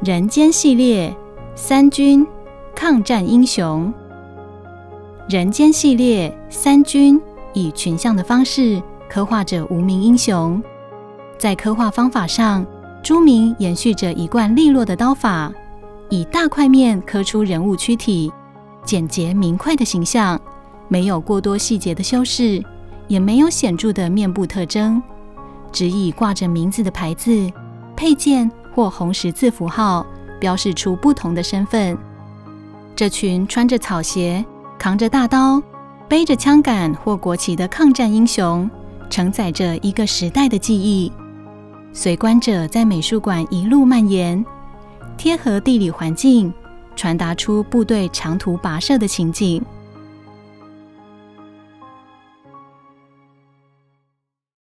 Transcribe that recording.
人间系列三军抗战英雄。人间系列三军以群像的方式刻画着无名英雄，在刻画方法上，朱铭延续着一贯利落的刀法，以大块面刻出人物躯体，简洁明快的形象，没有过多细节的修饰，也没有显著的面部特征，只以挂着名字的牌子、配件或红十字符号标示出不同的身份。这群穿着草鞋、扛着大刀、背着枪杆或国旗的抗战英雄，承载着一个时代的记忆，随观者在美术馆一路蔓延，贴合地理环境，传达出部队长途跋涉的情景。